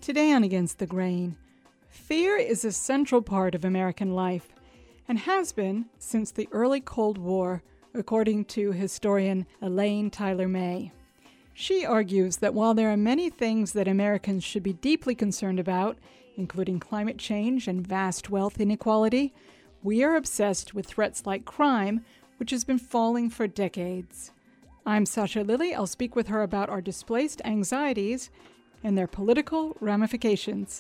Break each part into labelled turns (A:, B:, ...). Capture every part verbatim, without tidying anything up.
A: Today on Against the Grain, fear is a central part of American life and has been since the early Cold War, according to historian Elaine Tyler May. She argues that while there are many things that Americans should be deeply concerned about, including climate change and vast wealth inequality, we are obsessed with threats like crime, which has been falling for decades. I'm Sasha Lilly. I'll speak with her about our displaced anxieties and their political ramifications.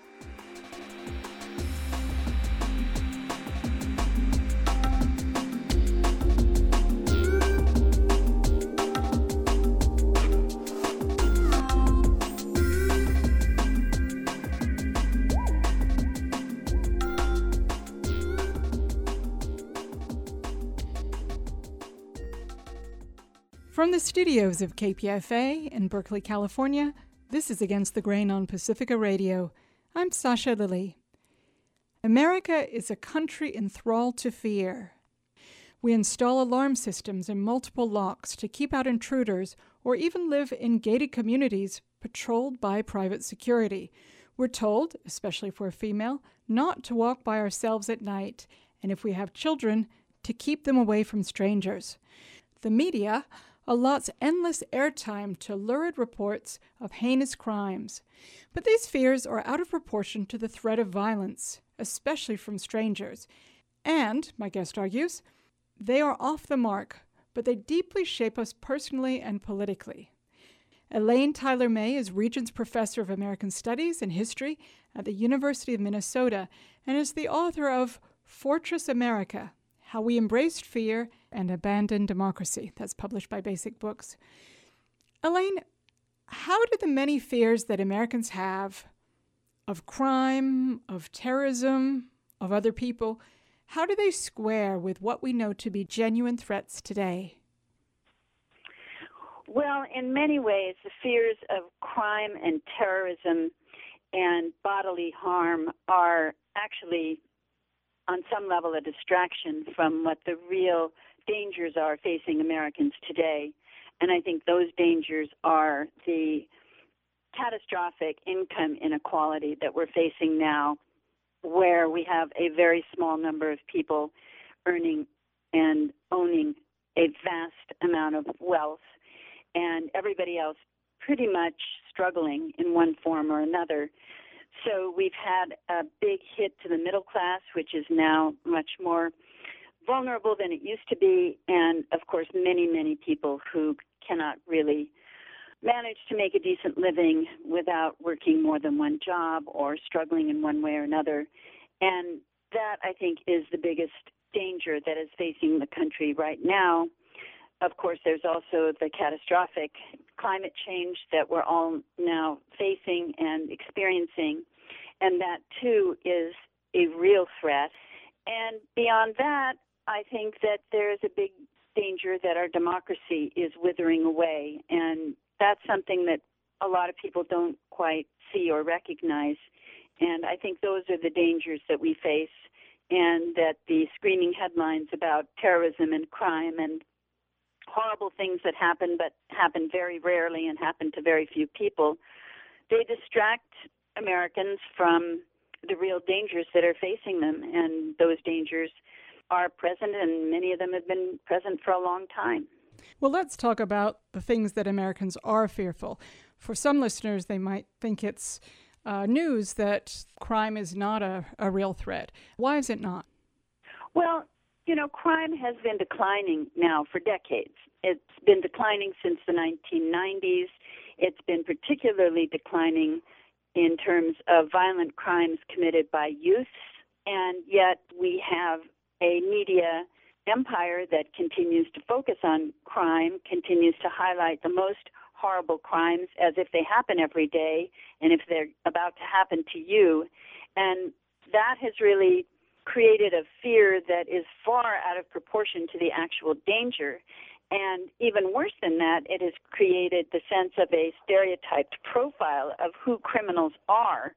A: From the studios of K P F A in Berkeley, California, this is Against the Grain on Pacifica Radio. I'm Sasha Lilly. America is a country enthralled to fear. We install alarm systems and multiple locks to keep out intruders or even live in gated communities patrolled by private security. We're told, especially if we're female, not to walk by ourselves at night, and if we have children, to keep them away from strangers. The media allots endless airtime to lurid reports of heinous crimes. But these fears are out of proportion to the threat of violence, especially from strangers. And, my guest argues, they are off the mark, but they deeply shape us personally and politically. Elaine Tyler May is Regents Professor of American Studies and History at the University of Minnesota and is the author of Fortress America: How We Embraced Fear and Abandoned Democracy. That's published by Basic Books. Elaine, how do the many fears that Americans have of crime, of terrorism, of other people, how do they square with what we know to be genuine threats today?
B: Well, in many ways, the fears of crime and terrorism and bodily harm are actually on some level a distraction from what the real dangers are facing Americans today. And I think those dangers are the catastrophic income inequality that we're facing now, where we have a very small number of people earning and owning a vast amount of wealth, and everybody else pretty much struggling in one form or another. So we've had a big hit to the middle class, which is now much more vulnerable than it used to be, and, of course, many, many people who cannot really manage to make a decent living without working more than one job or struggling in one way or another. And that, I think, is the biggest danger that is facing the country right now. Of course, there's also the catastrophic climate change that we're all now facing and experiencing, and that, too, is a real threat. And beyond that, I think that there is a big danger that our democracy is withering away, and that's something that a lot of people don't quite see or recognize. And I think those are the dangers that we face, and that the screaming headlines about terrorism and crime and horrible things that happen but happen very rarely and happen to very few people, they distract Americans from the real dangers that are facing them, and those dangers are present, and many of them have been present for a long time.
A: Well, let's talk about the things that Americans are fearful. For some listeners, they might think it's uh, news that crime is not a, a real threat. Why is it not?
B: Well, you know, crime has been declining now for decades. It's been declining since the nineteen nineties. It's been particularly declining in terms of violent crimes committed by youth, and yet we have a media empire that continues to focus on crime, continues to highlight the most horrible crimes as if they happen every day and if they're about to happen to you. And that has really created a fear that is far out of proportion to the actual danger. And even worse than that, it has created the sense of a stereotyped profile of who criminals are.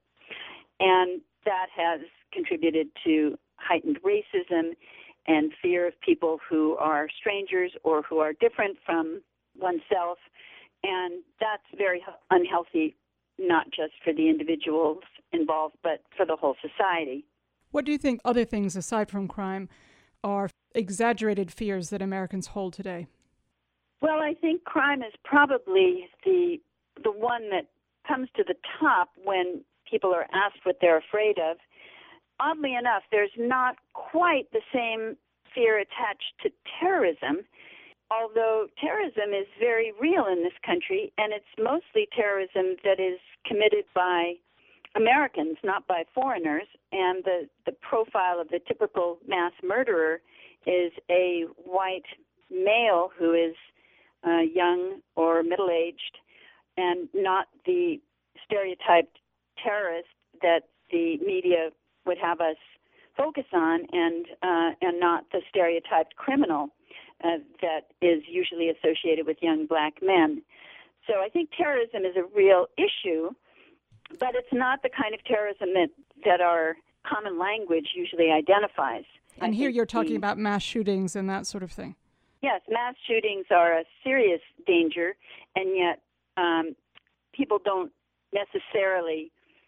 B: And that has contributed to heightened racism and fear of people who are strangers or who are different from oneself. And that's very unhealthy not just for the individuals involved, but for the whole society.
A: What do you think other things aside from crime are exaggerated fears that Americans hold today?
B: Well, I think crime is probably the the one that comes to the top when people are asked what they're afraid of. Oddly enough, there's not quite the same fear attached to terrorism, although terrorism is very real in this country, and it's mostly terrorism that is committed by Americans, not by foreigners. And the, the profile of the typical mass murderer is a white male who is uh, young or middle-aged, and not the stereotyped terrorist that the media would have us focus on, and uh, and not the stereotyped criminal uh, that is usually associated with young black men. So I think terrorism is a real issue, but it's not the kind of terrorism that, that our common language usually identifies.
A: And
B: I
A: here you're talking
B: the,
A: about mass shootings and that sort of thing.
B: Yes, mass shootings are a serious danger, and yet um, people don't necessarily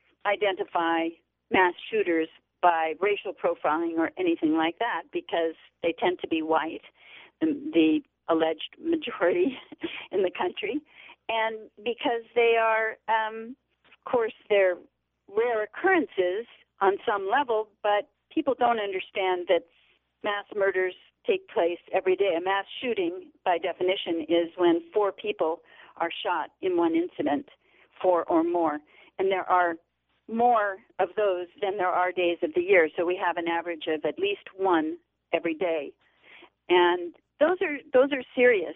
B: identify mass shooters by racial profiling or anything like that, because they tend to be white, the, the alleged majority in the country, and because they are, um, of course, they're rare occurrences on some level, but people don't understand that mass murders take place every day. A mass shooting, by definition, is when four people are shot in one incident, four or more, and there are more of those than there are days of the year. So we have an average of at least one every day. And those are those are serious.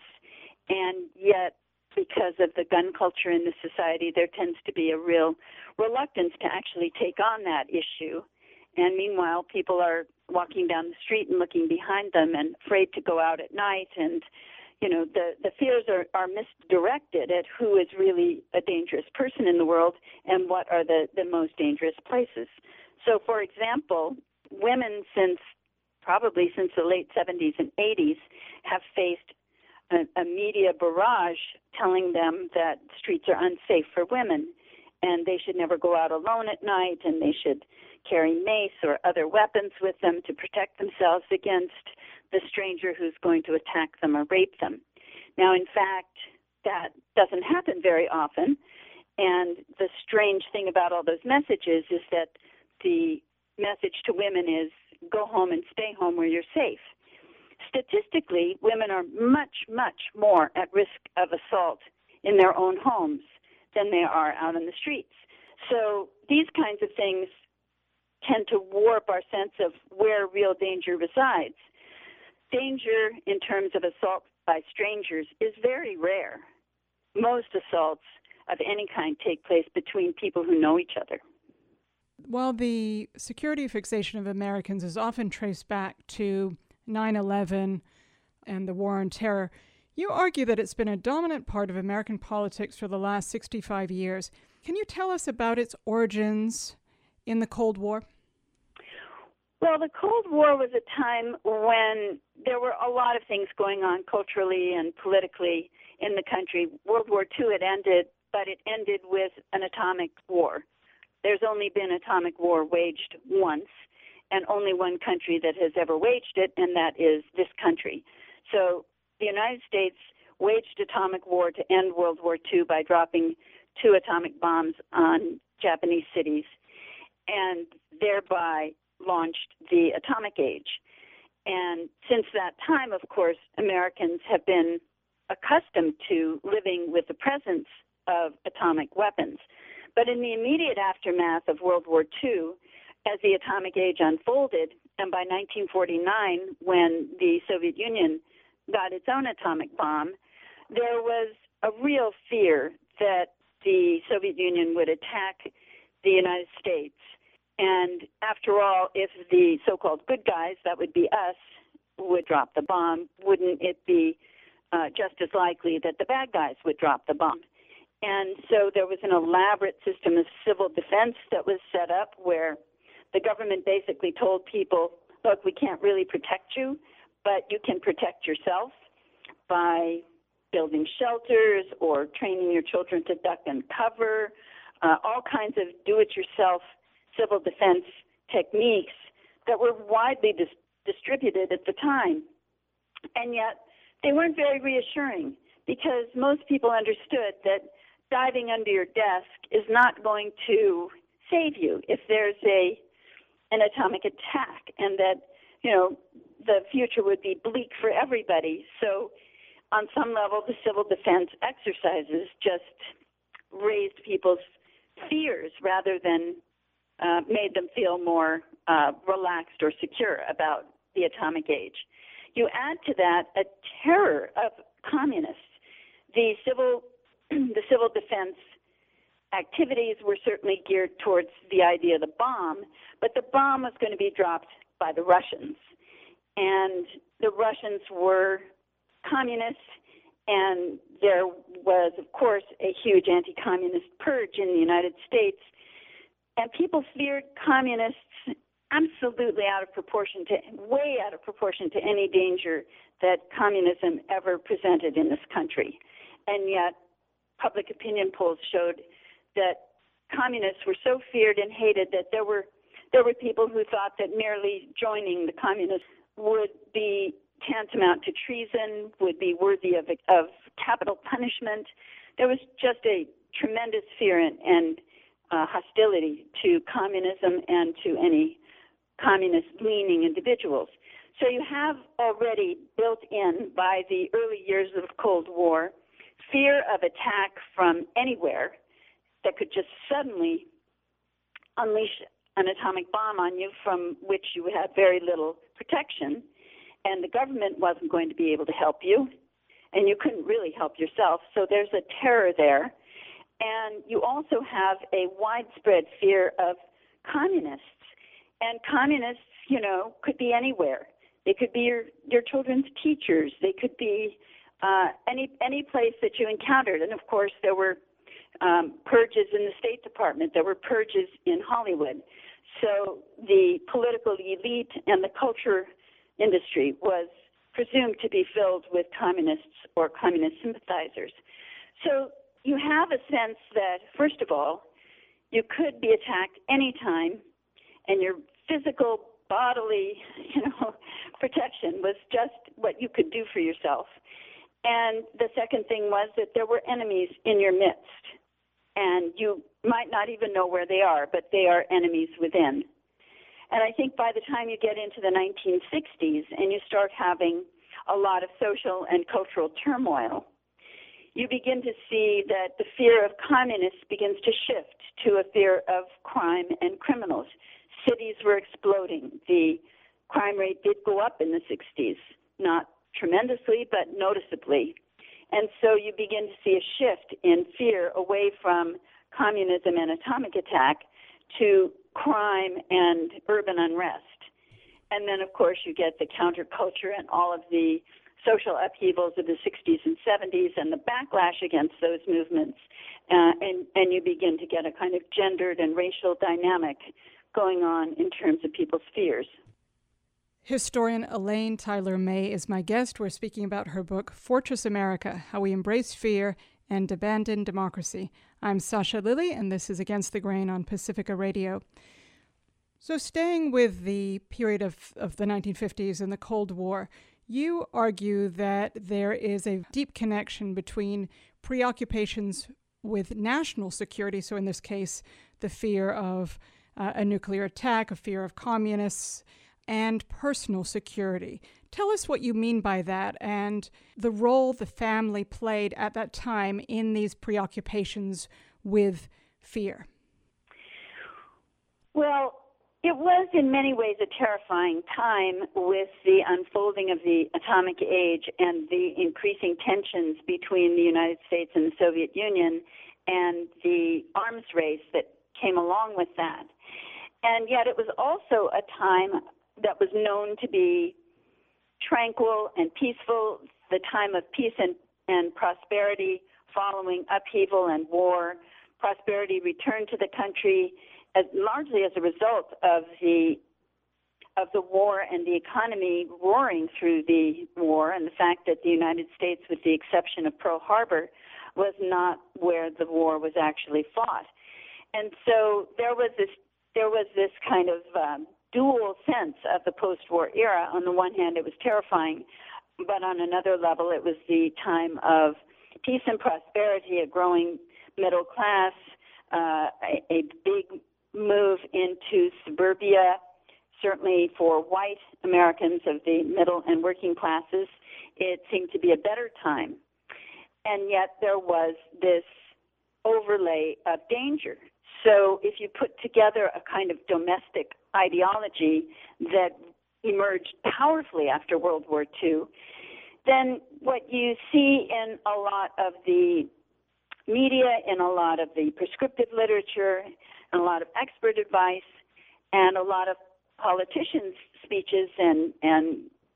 B: And yet, because of the gun culture in the society, there tends to be a real reluctance to actually take on that issue. And meanwhile, people are walking down the street and looking behind them and afraid to go out at night. And, you know, the, the fears are, are misdirected at who is really a dangerous person in the world and what are the, the most dangerous places. So, for example, women since probably since the late seventies and eighties have faced a, a media barrage telling them that streets are unsafe for women and they should never go out alone at night, and they should carry mace or other weapons with them to protect themselves against the stranger who's going to attack them or rape them. Now, in fact, that doesn't happen very often, and the strange thing about all those messages is that the message to women is, go home and stay home where you're safe. Statistically, women are much, much more at risk of assault in their own homes than they are out on the streets. So these kinds of things tend to warp our sense of where real danger resides. Danger in terms of assault by strangers is very rare. Most assaults of any kind take place between people who know each other.
A: While the security fixation of Americans is often traced back to nine eleven and the War on Terror, you argue that it's been a dominant part of American politics for the last sixty-five years. Can you tell us about its origins in the Cold War?
B: Well, the Cold War was a time when there were a lot of things going on culturally and politically in the country. World War Two had ended, but it ended with an atomic war. There's only been atomic war waged once, and only one country that has ever waged it, and that is this country. So the United States waged atomic war to end World War Two by dropping two atomic bombs on Japanese cities, and thereby launched the atomic age. And since that time, of course, Americans have been accustomed to living with the presence of atomic weapons. But in the immediate aftermath of World War Two, as the atomic age unfolded, and by nineteen forty-nine, when the Soviet Union got its own atomic bomb, there was a real fear that the Soviet Union would attack the United States. And after all, if the so-called good guys, that would be us, would drop the bomb, wouldn't it be uh, just as likely that the bad guys would drop the bomb? And so there was an elaborate system of civil defense that was set up where the government basically told people, look, we can't really protect you, but you can protect yourself by building shelters or training your children to duck and cover, uh, all kinds of do-it-yourself civil defense techniques that were widely dis- distributed at the time. And yet they weren't very reassuring, because most people understood that diving under your desk is not going to save you if there's a an atomic attack, and that, you know, the future would be bleak for everybody. So on some level, the civil defense exercises just raised people's fears rather than uh, made them feel more uh, relaxed or secure about the atomic age. You add to that a terror of communists. The civil, the civil defense activities were certainly geared towards the idea of the bomb, but the bomb was going to be dropped by the Russians. And the Russians were communists, and there was, of course, a huge anti-communist purge in the United States. And people feared communists absolutely out of proportion to, way out of proportion to any danger that communism ever presented in this country. And yet, public opinion polls showed that communists were so feared and hated that there were there were people who thought that merely joining the communists would be tantamount to treason, would be worthy of of capital punishment. There was just a tremendous fear and, and uh, hostility to communism and to any communist-leaning individuals. So you have already built in, by the early years of the Cold War, fear of attack from anywhere that could just suddenly unleash an atomic bomb on you, from which you would have very little protection, and the government wasn't going to be able to help you, and you couldn't really help yourself. So there's a terror there. And you also have a widespread fear of communists. And communists, you know, could be anywhere. They could be your, your children's teachers. They could be uh, any any place that you encountered. And, of course, there were um, purges in the State Department. There were purges in Hollywood. So the political elite and the culture industry was presumed to be filled with communists or communist sympathizers. So you have a sense that, first of all, you could be attacked anytime, and your physical, bodily, you know, protection was just what you could do for yourself. And the second thing was that there were enemies in your midst, and you might not even know where they are, but they are enemies within. And I think by the time you get into the nineteen sixties and you start having a lot of social and cultural turmoil, you begin to see that the fear of communists begins to shift to a fear of crime and criminals. Cities were exploding. The crime rate did go up in the sixties, not tremendously, but noticeably. And so you begin to see a shift in fear away from communism and atomic attack to crime and urban unrest. And then, of course, you get the counterculture and all of the social upheavals of the sixties and seventies and the backlash against those movements. Uh, and, and you begin to get a kind of gendered and racial dynamic going on in terms of people's fears.
A: Historian Elaine Tyler May is my guest. We're speaking about her book, Fortress America, How We Embraced Fear and Abandoned Democracy. I'm Sasha Lilley, and this is Against the Grain on Pacifica Radio. So staying with the period of, of the nineteen fifties and the Cold War, you argue that there is a deep connection between preoccupations with national security, so in this case, the fear of uh, a nuclear attack, a fear of communists, and personal security. Tell us what you mean by that and the role the family played at that time in these preoccupations with fear.
B: Well, it was in many ways a terrifying time with the unfolding of the atomic age and the increasing tensions between the United States and the Soviet Union and the arms race that came along with that. And yet it was also a time that was known to be tranquil and peaceful, the time of peace and, and prosperity following upheaval and war. Prosperity returned to the country as, largely as a result of the of the war and the economy roaring through the war, and the fact that the United States, with the exception of Pearl Harbor, was not where the war was actually fought. And so there was this there was this kind of um, dual sense of the post-war era. On the one hand, it was terrifying, but on another level, it was the time of peace and prosperity, a growing middle class, uh, a, a big move into suburbia, certainly for white Americans of the middle and working classes. It seemed to be a better time. And yet there was this overlay of danger. So if you put together a kind of domestic ideology that emerged powerfully after World War Two, then what you see in a lot of the media, in a lot of the prescriptive literature, and a lot of expert advice, and a lot of politicians' speeches and, and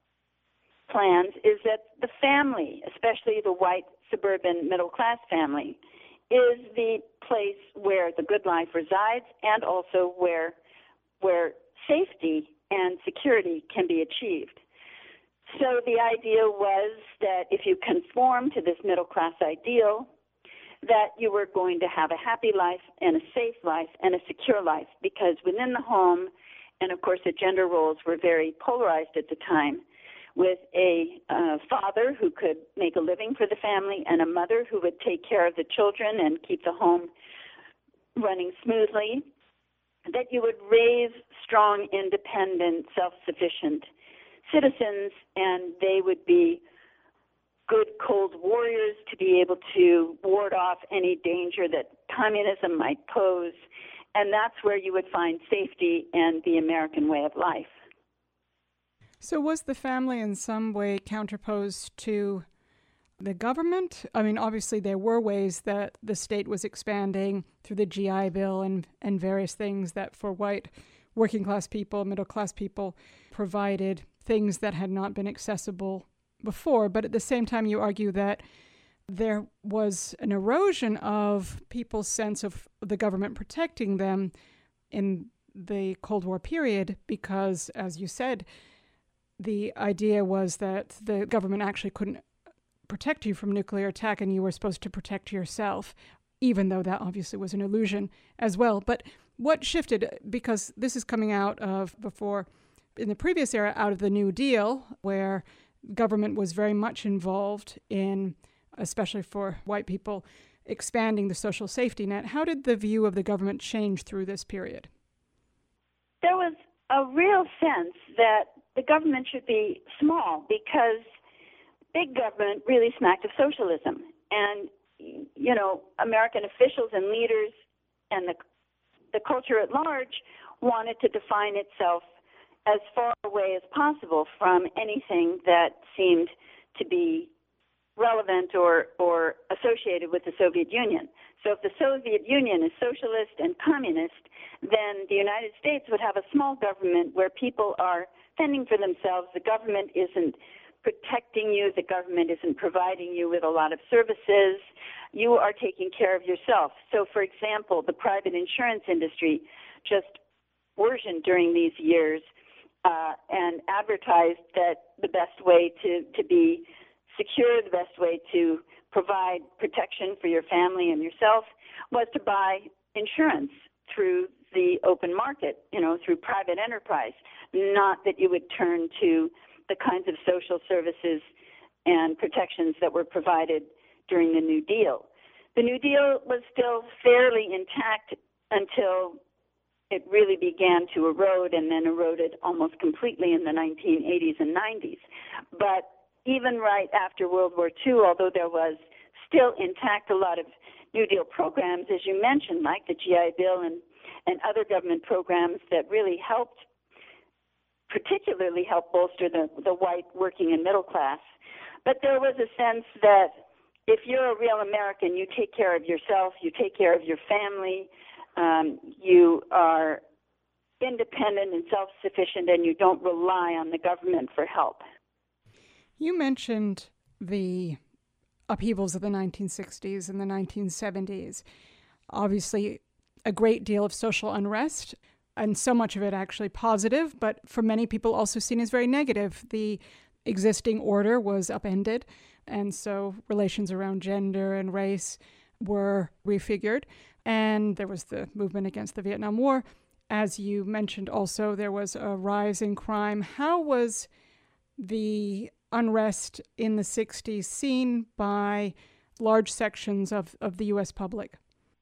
B: plans is that the family, especially the white suburban middle-class family, is the place where the good life resides and also where where safety and security can be achieved. So the idea was that if you conform to this middle-class ideal, that you were going to have a happy life and a safe life and a secure life, because within the home, and of course the gender roles were very polarized at the time, with a uh, father who could make a living for the family and a mother who would take care of the children and keep the home running smoothly, that you would raise strong, independent, self-sufficient citizens, and they would be good cold warriors to be able to ward off any danger that communism might pose. And that's where you would find safety and the American way of life.
A: So was the family in some way counterposed to the government? I mean, obviously there were ways that the state was expanding through the G I Bill and, and various things that for white working class people, middle class people, provided things that had not been accessible before. But at the same time, you argue that there was an erosion of people's sense of the government protecting them in the Cold War period because, as you said, the idea was that the government actually couldn't protect you from nuclear attack and you were supposed to protect yourself, even though that obviously was an illusion as well. But what shifted, because this is coming out of before, in the previous era, out of the New Deal, where government was very much involved in, especially for white people, expanding the social safety net. How did the view of the government change through this period?
B: There was a real sense that the government should be small because big government really smacked of socialism. And, you know, American officials and leaders and the, the culture at large wanted to define itself as far away as possible from anything that seemed to be relevant or, or associated with the Soviet Union. So if the Soviet Union is socialist and communist, then the United States would have a small government where people are fending for themselves. The government isn't protecting you. The government isn't providing you with a lot of services. You are taking care of yourself. So, for example, the private insurance industry just worsened during these years uh, and advertised that the best way to, to be secure, the best way to provide protection for your family and yourself was to buy insurance through the open market, you know, through private enterprise, not that you would turn to the kinds of social services and protections that were provided during the New Deal. The New Deal was still fairly intact until it really began to erode and then eroded almost completely in the nineteen eighties and nineties. But even right after World War Two, although there was still intact a lot of New Deal programs, as you mentioned, like the G I Bill and, and other government programs that really helped, particularly helped bolster the, the white working and middle class. But there was a sense that if you're a real American, you take care of yourself, you take care of your family, um, you are independent and self-sufficient, and you don't rely on the government for help.
A: You mentioned the upheavals of the nineteen sixties and the nineteen seventies. Obviously, a great deal of social unrest, and so much of it actually positive, but for many people also seen as very negative. The existing order was upended, and so relations around gender and race were refigured, and there was the movement against the Vietnam War. As you mentioned also, there was a rise in crime. How was the unrest in the sixties seen by large sections of, of the U S public?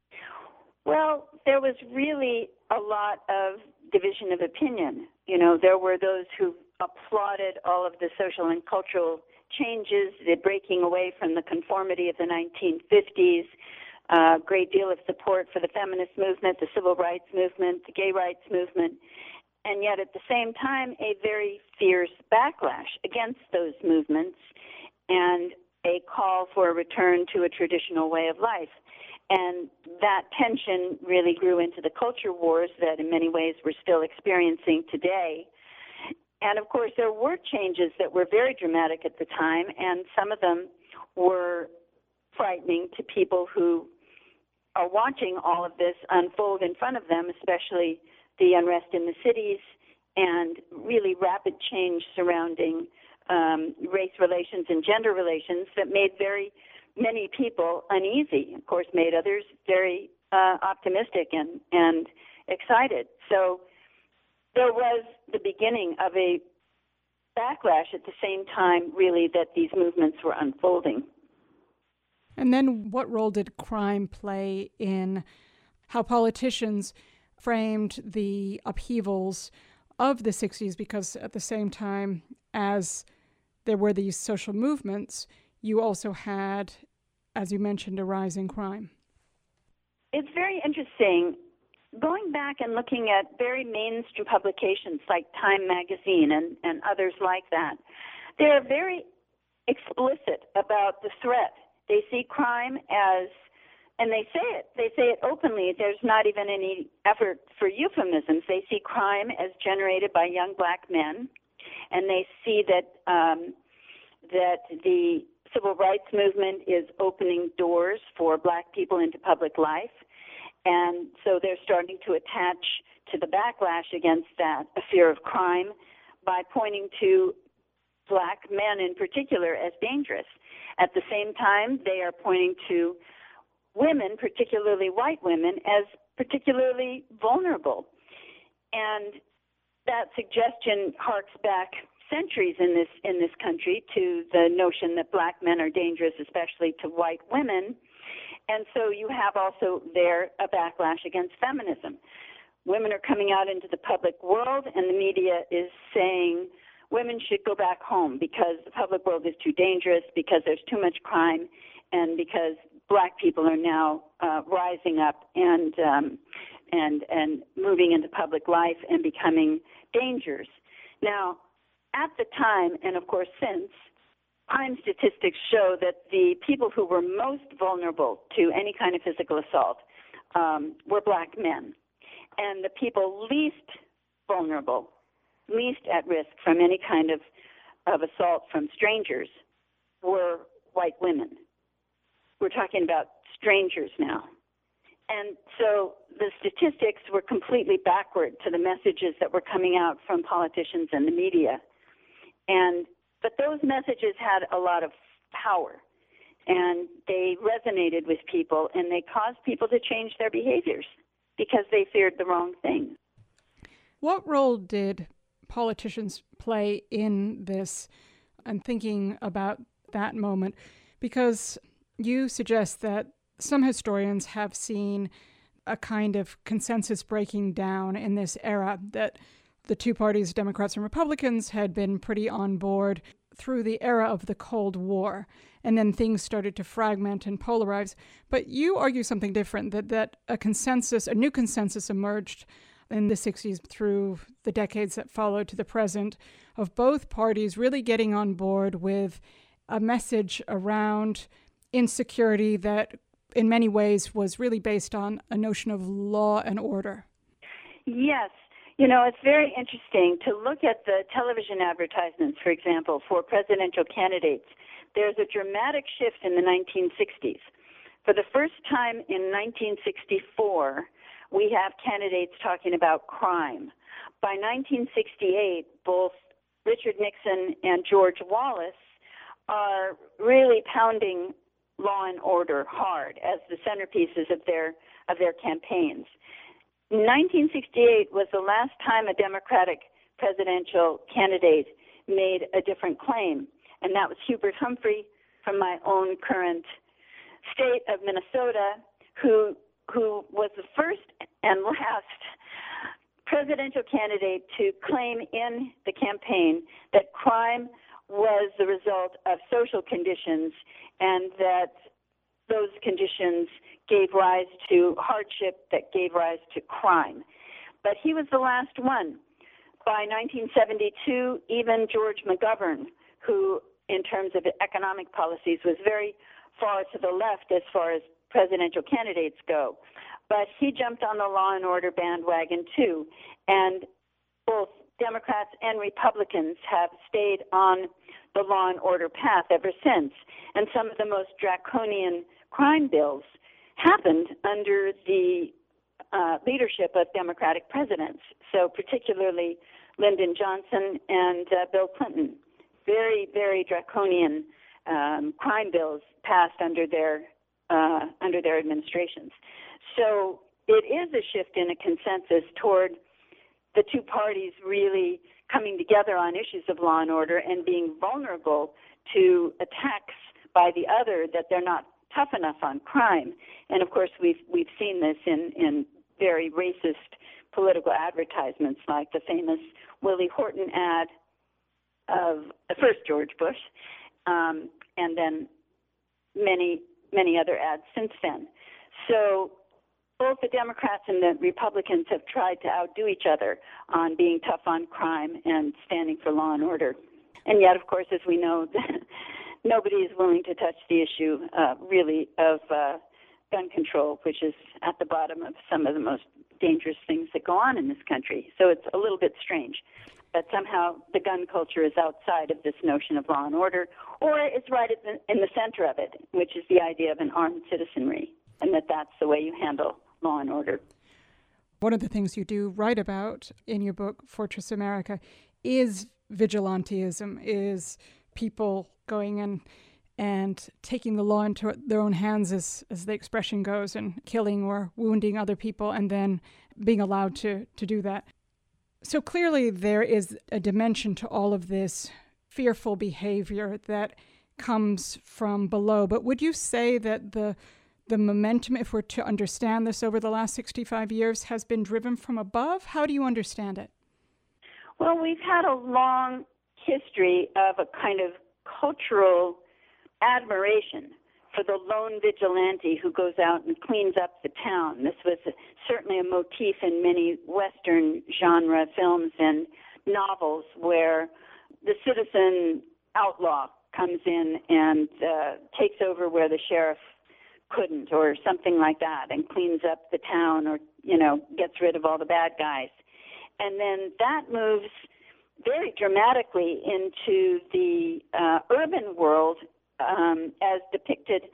B: Well, there was really a lot of division of opinion. You know, there were those who applauded all of the social and cultural changes, the breaking away from the conformity of the nineteen fifties, a uh, great deal of support for the feminist movement, the civil rights movement, the gay rights movement, and yet at the same time a very fierce backlash against those movements and a call for a return to a traditional way of life. And that tension really grew into the culture wars that in many ways we're still experiencing today. And of course, there were changes that were very dramatic at the time, and some of them were frightening to people who are watching all of this unfold in front of them, especially the unrest in the cities and really rapid change surrounding um, race relations and gender relations that made very many people uneasy, of course, made others very uh, optimistic and, and excited. So there was the beginning of a backlash at the same time, really, that these movements were unfolding.
A: And then what role did crime play in how politicians framed the upheavals of the sixties? Because at the same time as there were these social movements, you also had, as you mentioned, a rise in crime.
B: It's very interesting. Going back and looking at very mainstream publications like Time magazine and, and others like that, they're very explicit about the threat. They see crime as, and they say it, they say it openly, there's not even any effort for euphemisms. They see crime as generated by young black men, and they see that um, that the civil rights movement is opening doors for black people into public life. And so they're starting to attach to the backlash against that a fear of crime by pointing to black men in particular as dangerous. At the same time, they are pointing to women, particularly white women, as particularly vulnerable. And that suggestion harks back centuries in this in this country to the notion that black men are dangerous, especially to white women. And so you have also there a backlash against feminism. Women are coming out into the public world, and the media is saying women should go back home because the public world is too dangerous, because there's too much crime, and because black people are now uh, rising up and um, and and moving into public life and becoming dangers. Now, at the time, and of course since, crime statistics show that the people who were most vulnerable to any kind of physical assault um, were black men. And the people least vulnerable, least at risk from any kind of, of assault from strangers were white women. We're talking about strangers now. And so the statistics were completely backward to the messages that were coming out from politicians and the media. And But those messages had a lot of power, and they resonated with people, and they caused people to change their behaviors because they feared the wrong thing.
A: What role did politicians play in this and thinking about that moment? Because you suggest that some historians have seen a kind of consensus breaking down in this era, that the two parties, Democrats and Republicans, had been pretty on board through the era of the Cold War, and then things started to fragment and polarize. But you argue something different, that, that a consensus, a new consensus emerged in the sixties through the decades that followed to the present, of both parties really getting on board with a message around insecurity that in many ways was really based on a notion of law and order.
B: Yes. You know, it's very interesting to look at the television advertisements, for example, for presidential candidates. There's a dramatic shift in the nineteen sixties. For the first time in nineteen sixty-four, we have candidates talking about crime. By nineteen sixty-eight, both Richard Nixon and George Wallace are really pounding law and order hard as the centerpieces of their of their campaigns. nineteen sixty-eight was the last time a Democratic presidential candidate made a different claim, and that was Hubert Humphrey from my own current state of Minnesota, who who was the first and last presidential candidate to claim in the campaign that crime was the result of social conditions and that those conditions gave rise to hardship that gave rise to crime. But he was the last one. By nineteen seventy-two, even George McGovern, who in terms of economic policies was very far to the left as far as presidential candidates go, but he jumped on the law and order bandwagon too, and both Democrats and Republicans have stayed on the law and order path ever since, and some of the most draconian crime bills happened under the uh, leadership of Democratic presidents, so particularly Lyndon Johnson and uh, Bill Clinton. Very, very draconian um, crime bills passed under their uh, under their administrations. So it is a shift in a consensus toward the two parties really coming together on issues of law and order and being vulnerable to attacks by the other that they're not tough enough on crime. And of course, we've we've seen this in, in very racist political advertisements, like the famous Willie Horton ad of the first George Bush, um, and then many, many other ads since then. So both the Democrats and the Republicans have tried to outdo each other on being tough on crime and standing for law and order. And yet, of course, as we know, nobody is willing to touch the issue, uh, really, of uh, gun control, which is at the bottom of some of the most dangerous things that go on in this country. So it's a little bit strange. But somehow the gun culture is outside of this notion of law and order, or it's right at the, in the center of it, which is the idea of an armed citizenry, and that that's the way you handle law and order.
A: One of the things you do write about in your book, Fortress America, is vigilantism, is people going in and taking the law into their own hands, as, as the expression goes, and killing or wounding other people, and then being allowed to, to do that. So clearly there is a dimension to all of this fearful behavior that comes from below. But would you say that the the momentum, if we're to understand this over the last sixty-five years, has been driven from above? How do you understand it?
B: Well, we've had a long history of a kind of cultural admiration for the lone vigilante who goes out and cleans up the town. This was certainly a motif in many Western genre films and novels where the citizen outlaw comes in and uh, takes over where the sheriff couldn't, or something like that, and cleans up the town, or, you know, gets rid of all the bad guys. And then that moves very dramatically into the uh, urban world Um, as depicted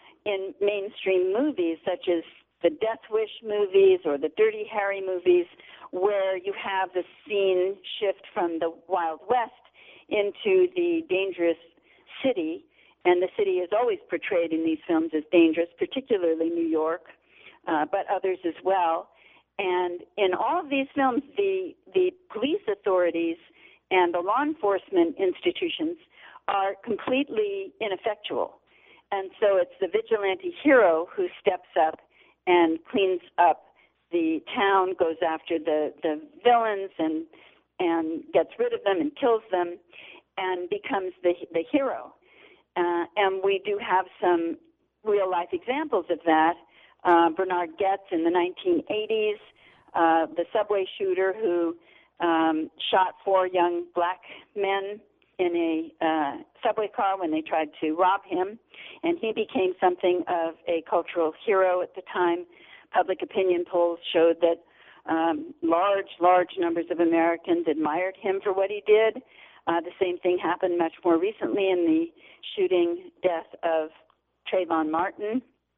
B: in mainstream movies, such as the Death Wish movies or the Dirty Harry movies, where you have the scene shift from the Wild West into the dangerous city, and the city is always portrayed in these films as dangerous, particularly New York, uh, but others as well. And in all of these films, the the police authorities and the law enforcement institutions are completely ineffectual. And so it's the vigilante hero who steps up and cleans up the town, goes after the, the villains and and gets rid of them and kills them and becomes the the hero. Uh, and we do have some real-life examples of that. Uh, Bernard Goetz in the nineteen eighties, uh, the subway shooter who um, shot four young black men in a uh, subway car when they tried to rob him, and he became something of a cultural hero at the time. Public opinion polls showed that um, large, large numbers of Americans admired him for what he did. Uh, the same thing happened much more recently in the shooting death of Trayvon Martin,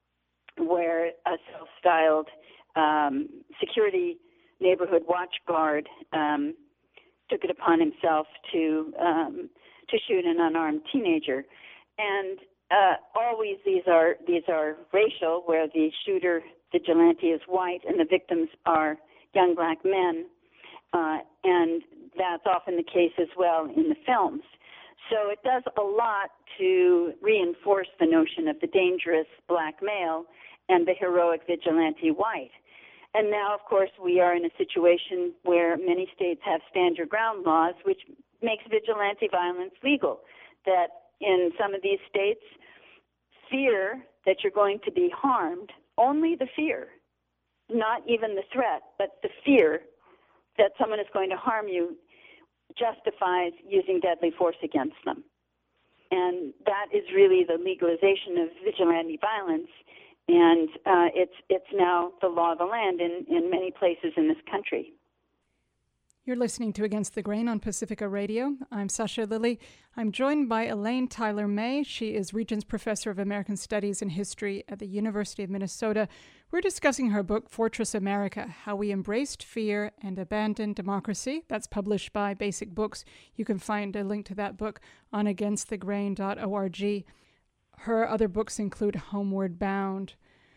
B: where a self-styled um, security neighborhood watch guard um, took it upon himself to um, to shoot an unarmed teenager. And uh, always these are these are racial, where the shooter vigilante is white and the victims are young black men, uh, and that's often the case as well in the films. So it does a lot to reinforce the notion of the dangerous black male and the heroic vigilante white. And now, of course, we are in a situation where many states have stand your ground laws, which makes vigilante violence legal. That in some of these states, fear that you're going to be harmed, only the fear, not even the threat, but the fear that someone is going to harm you, justifies using deadly force against them. And that is really the legalization of vigilante violence, and uh, it's it's now the law of the land in, in many places in this country.
A: You're listening to Against the Grain on Pacifica Radio. I'm Sasha Lilley. I'm joined by Elaine Tyler May. She is Regents Professor of American Studies and History at the University of Minnesota. We're discussing her book, Fortress America, How We Embraced Fear and Abandoned Democracy. That's published by Basic Books. You can find a link to that book on against the grain dot org. Her other books include Homeward Bound.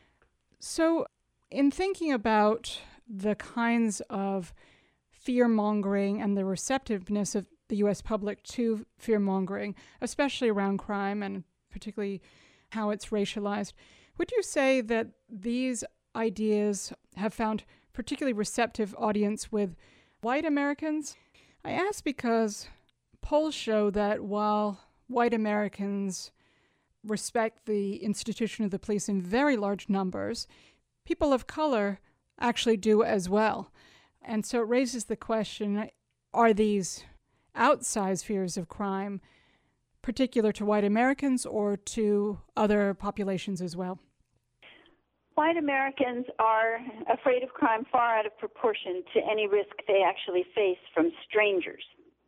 A: So in thinking about the kinds of fear-mongering and the receptiveness of the U S public to fear-mongering, especially around crime and particularly how it's racialized, would you say that these ideas have found particularly receptive audience with white Americans? I ask because polls show that while white Americans respect the institution of the police in very large numbers, people of color actually do as well. And so it raises the question, are these outsized fears of crime particular to white Americans or to other populations as well?
B: White Americans are afraid of crime far out of proportion to any risk they actually face from strangers.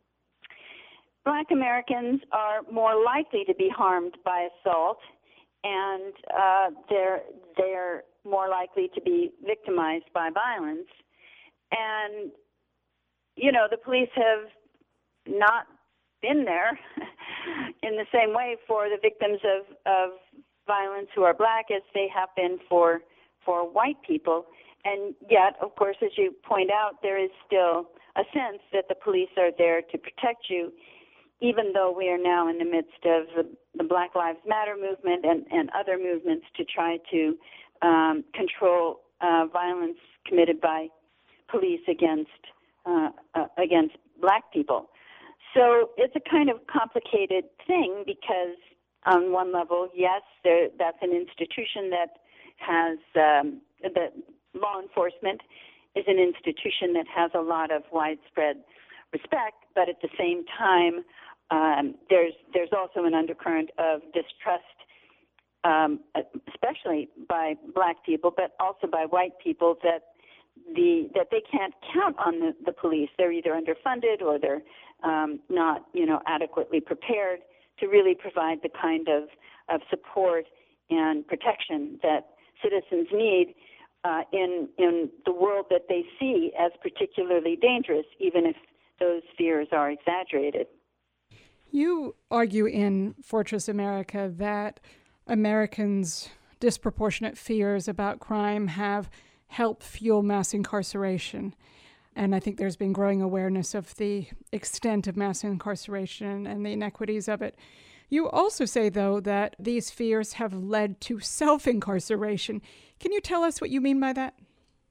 B: Black Americans are more likely to be harmed by assault, and uh, they're, they're more likely to be victimized by violence. And, you know, the police have not been there in the same way for the victims of, of violence who are black as they have been for for white people. And yet, of course, as you point out, there is still a sense that the police are there to protect you, even though we are now in the midst of the, the Black Lives Matter movement and, and other movements to try to um, control uh, violence committed by police against uh, uh, against black people. So it's a kind of complicated thing because on one level, yes, there, that's an institution that has, um, the law enforcement is an institution that has a lot of widespread respect, but at the same time, um, there's there's also an undercurrent of distrust, um, especially by black people, but also by white people, that the that they can't count on the, the police. They're either underfunded or they're um, not, you know, adequately prepared to really provide the kind of, of support and protection that citizens need uh, in in the world that they see as particularly dangerous, even if those fears are exaggerated.
A: You argue in Fortress America that Americans' disproportionate fears about crime have helped fuel mass incarceration. And I think there's been growing awareness of the extent of mass incarceration and the inequities of it. You also say, though, that these fears have led to self-incarceration. Can you tell us what you mean by that?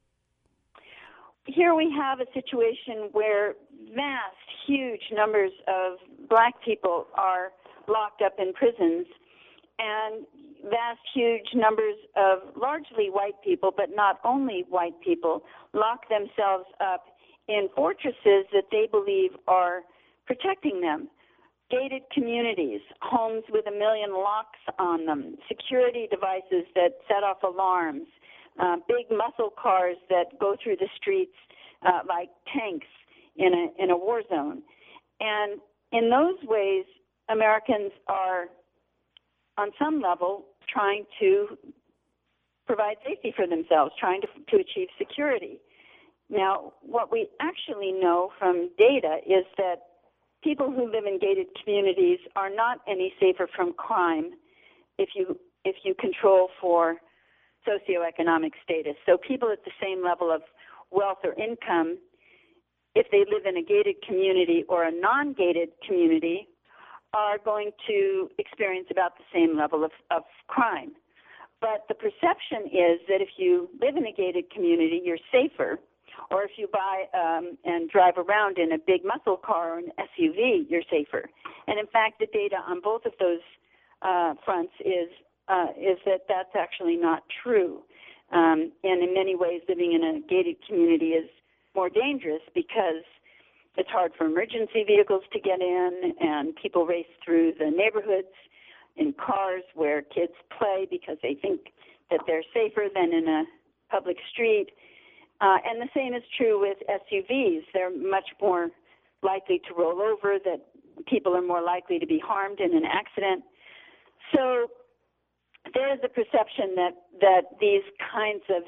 B: Here we have a situation where vast, huge numbers of black people are locked up in prisons, and vast, huge numbers of largely white people, but not only white people, lock themselves up in fortresses that they believe are protecting them. Gated communities, homes with a million locks on them, security devices that set off alarms, uh, big muscle cars that go through the streets uh, like tanks in a in a war zone. And in those ways, Americans are, on some level, trying to provide safety for themselves, trying to, to achieve security. Now, what we actually know from data is that people who live in gated communities are not any safer from crime if you if you control for socioeconomic status. So people at the same level of wealth or income, if they live in a gated community or a non-gated community, are going to experience about the same level of, of crime. But the perception is that if you live in a gated community, you're safer, or if you buy um, and drive around in a big muscle car or an S U V, you're safer. And in fact, the data on both of those uh, fronts is uh, is that that's actually not true. Um, and in many ways, living in a gated community is more dangerous because it's hard for emergency vehicles to get in, and people race through the neighborhoods in cars where kids play because they think that they're safer than in a public street. Uh, and the same is true with S U Vs. They're much more likely to roll over, that people are more likely to be harmed in an accident. So there is a perception that, that these kinds of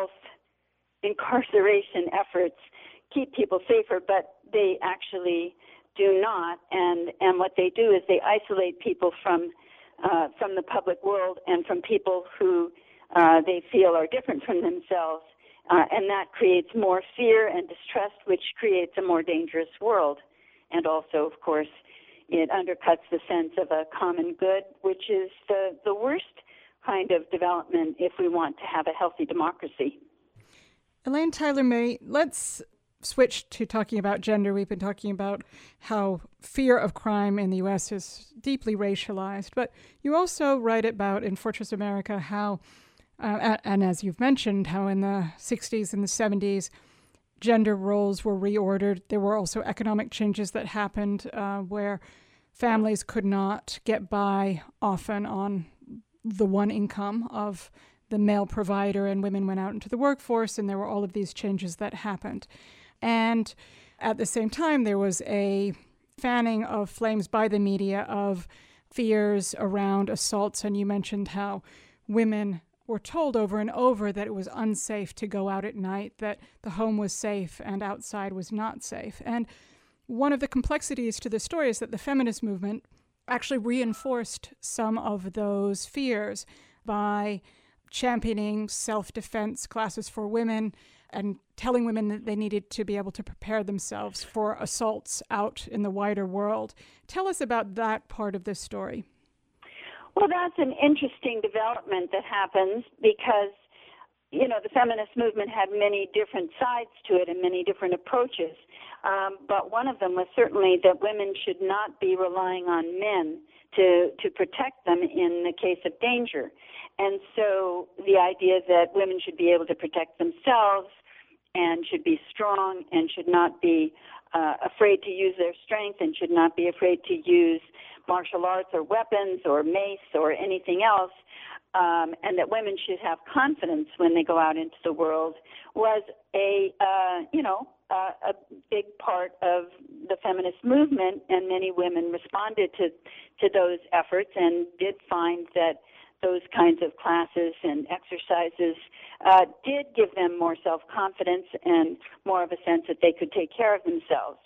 B: self-incarceration efforts keep people safer, but they actually do not. And, and what they do is they isolate people from uh, from the public world and from people who uh, they feel are different from themselves. Uh, and that creates more fear and distrust, which creates a more dangerous world. And also, of course, it undercuts the sense of a common good, which is the, the worst kind of development if we want to have a healthy democracy.
A: Elaine Tyler-May, let's switch to talking about gender. We've been talking about how fear of crime in the U S is deeply racialized, but you also write about in Fortress America how, uh, and as you've mentioned, how in the sixties and the seventies, gender roles were reordered. There were also economic changes that happened uh, where families could not get by often on the one income of the male provider, and women went out into the workforce, and there were all of these changes that happened. And at the same time, there was a fanning of flames by the media of fears around assaults, and you mentioned how women were told over and over that it was unsafe to go out at night, that the home was safe and outside was not safe. And one of the complexities to the story is that the feminist movement actually reinforced some of those fears by championing self-defense classes for women and telling women that they needed to be able to prepare themselves for assaults out in the wider world. Tell us about that part of this story.
B: Well, that's an interesting development that happens because, you know, the feminist movement had many different sides to it and many different approaches. Um, but one of them was certainly that women should not be relying on men to, to protect them in the case of danger. And so the idea that women should be able to protect themselves and should be strong and should not be uh, afraid to use their strength and should not be afraid to use martial arts or weapons or mace or anything else, um, and that women should have confidence when they go out into the world was a, uh, you know, uh, a big part of the feminist movement, and many women responded to, to those efforts and did find that those kinds of classes and exercises uh, did give them more self-confidence and more of a sense that they could take care of themselves.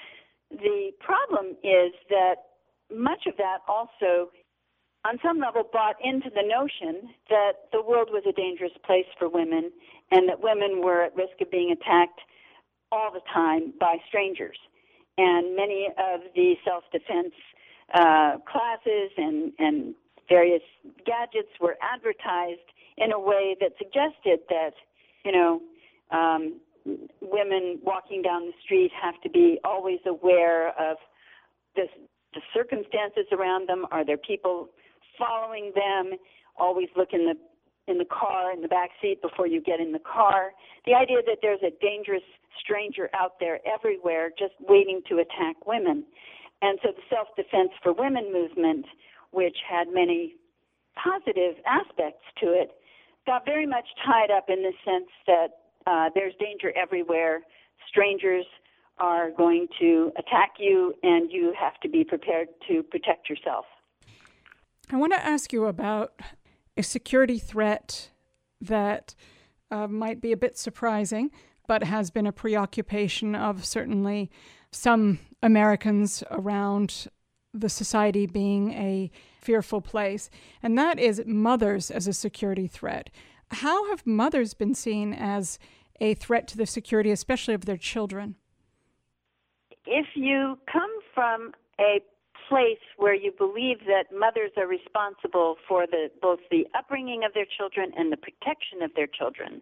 B: The problem is that much of that also, on some level, bought into the notion that the world was a dangerous place for women and that women were at risk of being attacked all the time by strangers. And many of the self-defense uh, classes and, and various gadgets were advertised in a way that suggested that, you know, um, women walking down the street have to be always aware of this, the circumstances around them. Are there people following them? Always look in the in the car, in the back seat before you get in the car. The idea that there's a dangerous stranger out there everywhere just waiting to attack women. And so the self-defense for women movement, which had many positive aspects to it, got very much tied up in the sense that uh, there's danger everywhere. Strangers are going to attack you, and you have to be prepared to protect yourself.
A: I want to ask you about a security threat that uh, might be a bit surprising, but has been a preoccupation of certainly some Americans around the society being a fearful place, and that is mothers as a security threat. How have mothers been seen as a threat to the security, especially of their children?
B: If you come from a place where you believe that mothers are responsible for the, both the upbringing of their children and the protection of their children,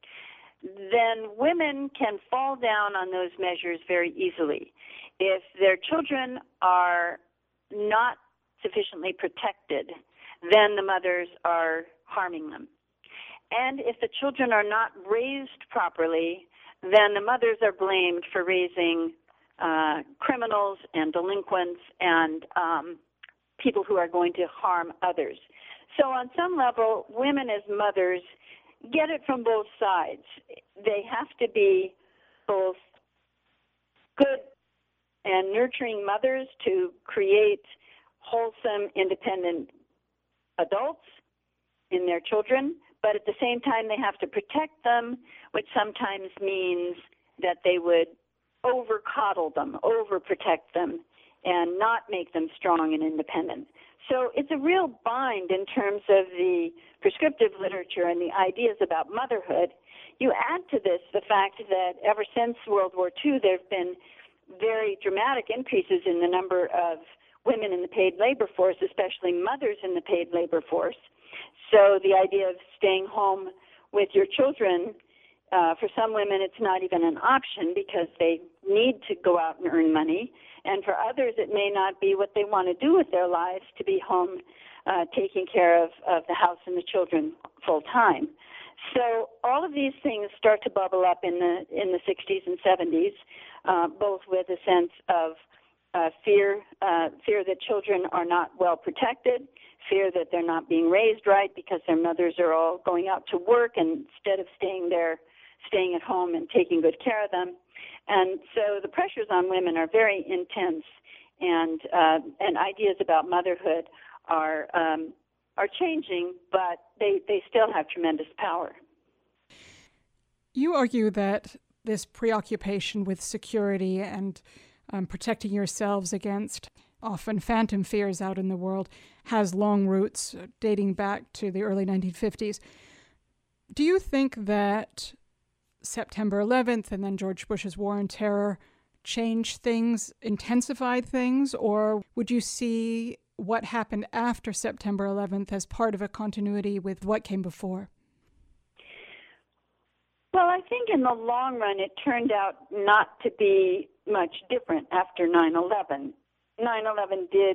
B: then women can fall down on those measures very easily. If their children are not sufficiently protected, then the mothers are harming them. And if the children are not raised properly, then the mothers are blamed for raising uh, criminals and delinquents and um, people who are going to harm others. So on some level, women as mothers get it from both sides. They have to be both good and nurturing mothers to create wholesome, independent adults in their children, but at the same time they have to protect them, which sometimes means that they would over-coddle them, over-protect them, and not make them strong and independent. So it's a real bind in terms of the prescriptive literature and the ideas about motherhood. You add to this the fact that ever since World War Two, there have been very dramatic increases in the number of women in the paid labor force, especially mothers in the paid labor force. So the idea of staying home with your children, uh, for some women it's not even an option because they need to go out and earn money. And for others it may not be what they want to do with their lives, to be home uh, taking care of, of the house and the children full time. So all of these things start to bubble up in the in the sixties and seventies, uh, both with a sense of uh, fear, uh, fear that children are not well protected, fear that they're not being raised right because their mothers are all going out to work and instead of staying there, staying at home and taking good care of them. And so the pressures on women are very intense, and uh, and ideas about motherhood are um, are changing, but they, they still have tremendous power.
A: You argue that this preoccupation with security and um, protecting yourselves against often phantom fears out in the world has long roots dating back to the early nineteen fifties. Do you think that September eleventh and then George Bush's war on terror changed things, intensified things, or would you see what happened after September eleventh as part of a continuity with what came before?
B: Well, I think in the long run it turned out not to be much different after nine eleven. nine eleven did,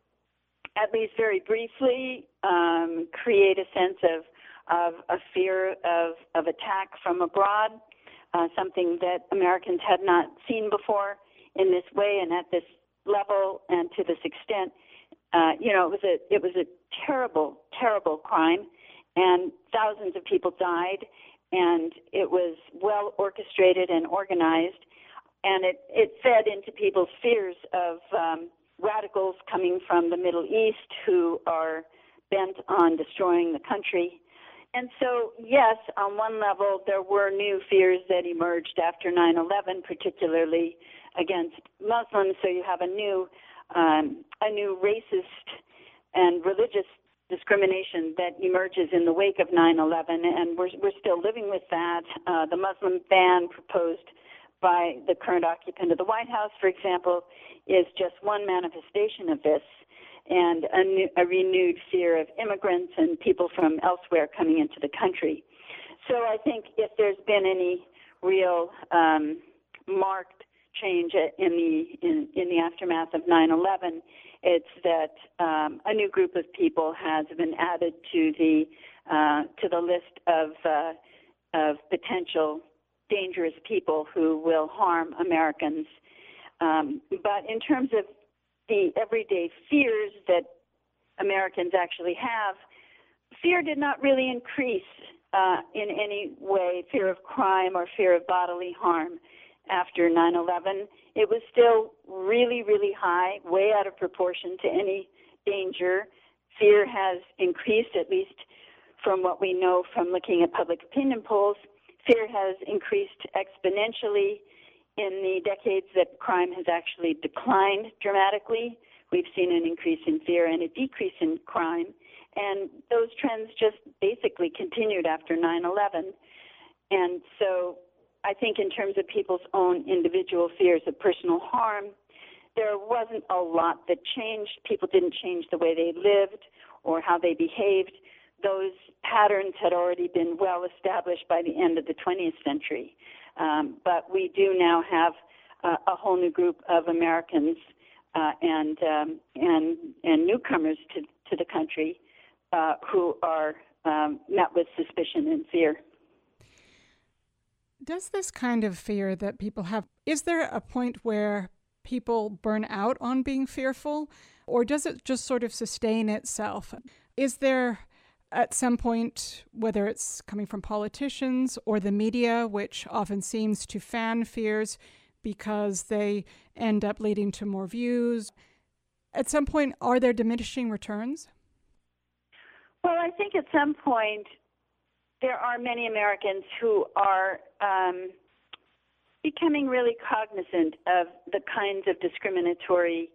B: at least very briefly, um, create a sense of of a fear of, of attack from abroad, uh, something that Americans had not seen before in this way and at this level and to this extent. Uh, you know, it was a it was a terrible, terrible crime, and thousands of people died, and it was well orchestrated and organized, and it, it fed into people's fears of um, radicals coming from the Middle East who are bent on destroying the country. And so, yes, on one level, there were new fears that emerged after nine eleven, particularly against Muslims. So you have a new, um, a new racist and religious discrimination that emerges in the wake of nine eleven, and we're we're still living with that. Uh, the Muslim ban proposed by the current occupant of the White House, for example, is just one manifestation of this, and a, new, a renewed fear of immigrants and people from elsewhere coming into the country. So I think if there's been any real um, marked change in the in, in the aftermath of nine eleven, it's that um, a new group of people has been added to the uh, to the list of uh, of potential dangerous people who will harm Americans. Um, but in terms of the everyday fears that Americans actually have, fear did not really increase uh, in any way, fear of crime or fear of bodily harm after nine eleven. It was still really, really high, way out of proportion to any danger. Fear has increased, at least from what we know from looking at public opinion polls. Fear has increased exponentially in the decades that crime has actually declined dramatically, we've seen an increase in fear and a decrease in crime. And those trends just basically continued after nine eleven. And so I think in terms of people's own individual fears of personal harm, there wasn't a lot that changed. People didn't change the way they lived or how they behaved. Those patterns had already been well established by the end of the twentieth century. Um, but we do now have uh, a whole new group of Americans uh, and, um, and, and newcomers to, to the country uh, who are um, met with suspicion and fear.
A: Does this kind of fear that people have, is there a point where people burn out on being fearful, or does it just sort of sustain itself? Is there at some point, whether it's coming from politicians or the media, which often seems to fan fears because they end up leading to more views, at some point, are there diminishing returns?
B: Well, I think at some point there are many Americans who are um, becoming really cognizant of the kinds of discriminatory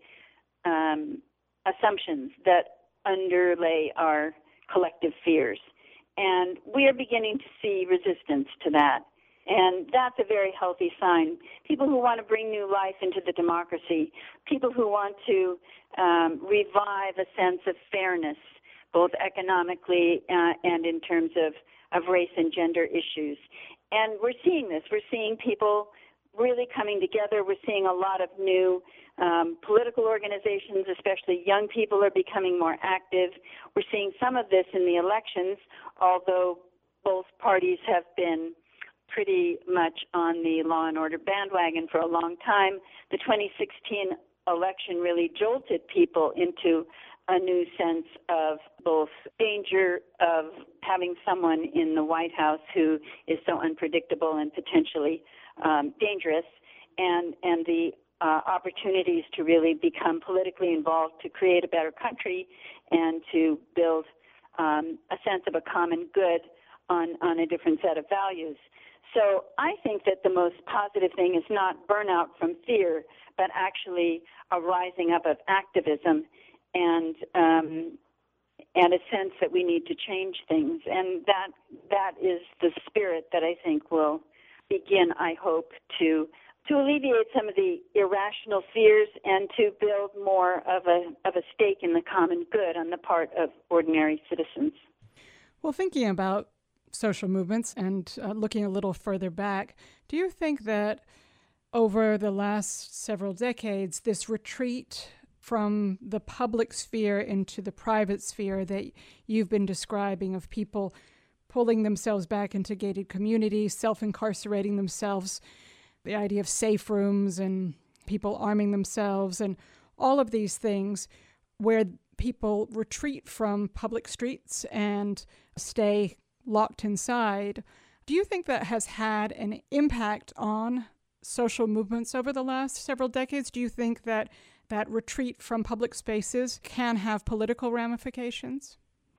B: um, assumptions that underlay our collective fears. And we are beginning to see resistance to that. And that's a very healthy sign. People who want to bring new life into the democracy, people who want to um, revive a sense of fairness, both economically uh, and in terms of, of race and gender issues. And we're seeing this. We're seeing people really coming together. We're seeing a lot of new um, political organizations, especially young people, are becoming more active. We're seeing some of this in the elections, although both parties have been pretty much on the law and order bandwagon for a long time. The twenty sixteen election really jolted people into a new sense of both danger of having someone in the White House who is so unpredictable and potentially um, dangerous, and and the uh, opportunities to really become politically involved to create a better country and to build um, a sense of a common good on, on a different set of values. So I think that the most positive thing is not burnout from fear, but actually a rising up of activism and um, and a sense that we need to change things. And that that is the spirit that I think will begin, I hope, to to alleviate some of the irrational fears and to build more of a of a stake in the common good on the part of ordinary citizens.
A: Well, thinking about social movements and uh, looking a little further back, do you think that over the last several decades, this retreat from the public sphere into the private sphere that you've been describing, of people pulling themselves back into gated communities, self-incarcerating themselves, the idea of safe rooms and people arming themselves and all of these things where people retreat from public streets and stay locked inside. Do you think that has had an impact on social movements over the last several decades? Do you think that that retreat from public spaces can have political ramifications?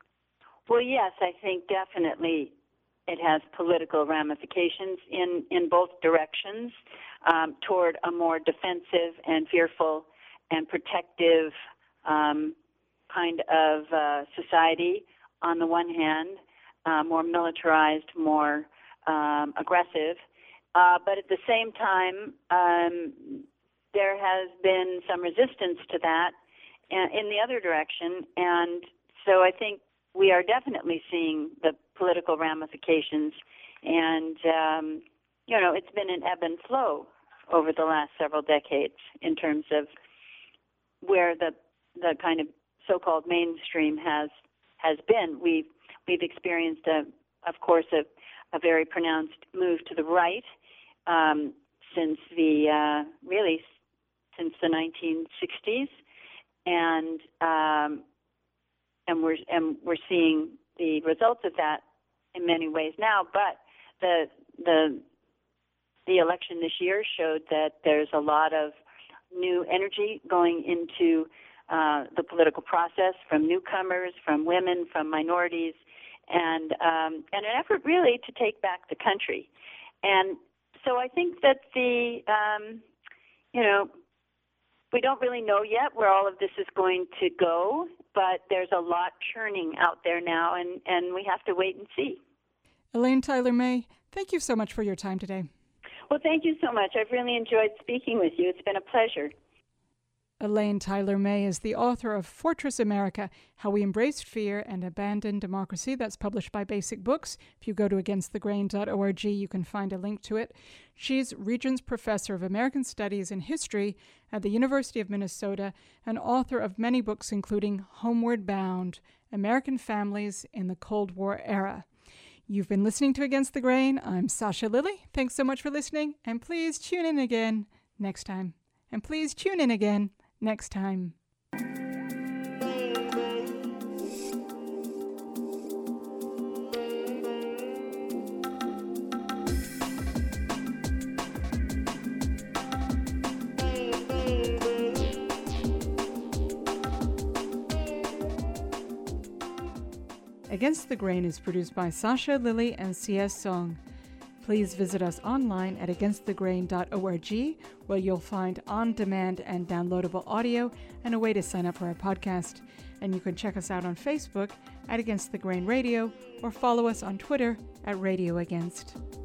B: Well, yes, I think definitely it has political ramifications in, in both directions, um, toward a more defensive and fearful and protective um, kind of uh, society on the one hand, uh, more militarized, more um, aggressive. Uh, but at the same time, um, there has been some resistance to that in the other direction. And so I think we are definitely seeing the political ramifications. And, um, you know, it's been an ebb and flow over the last several decades in terms of where the the kind of so-called mainstream has has been. We've, we've experienced, a, of course, a, a very pronounced move to the right um, since the, uh, really, since the nineteen sixties. And um, and we're and we're seeing the results of that in many ways now. But the the the election this year showed that there's a lot of new energy going into uh, the political process from newcomers, from women, from minorities, and um, and an effort really to take back the country. And so I think that the um, you know we don't really know yet where all of this is going to go, but there's a lot churning out there now, and, and we have to wait and see.
A: Elaine Tyler May, thank you so much for your time today.
B: Well, thank you so much. I've really enjoyed speaking with you. It's been a pleasure.
A: Elaine Tyler May is the author of Fortress America, How We Embraced Fear and Abandoned Democracy. That's published by Basic Books. If you go to against the grain dot org, you can find a link to it. She's Regents Professor of American Studies and History at the University of Minnesota and author of many books, including Homeward Bound, American Families in the Cold War Era. You've been listening to Against the Grain. I'm Sasha Lilley. Thanks so much for listening, and please tune in again next time. And please tune in again next time. Against the Grain is produced by Sasha Lilley and C S Song. Please visit us online at against the grain dot org, where you'll find on-demand and downloadable audio and a way to sign up for our podcast. And you can check us out on Facebook at Against the Grain Radio or follow us on Twitter at Radio Against.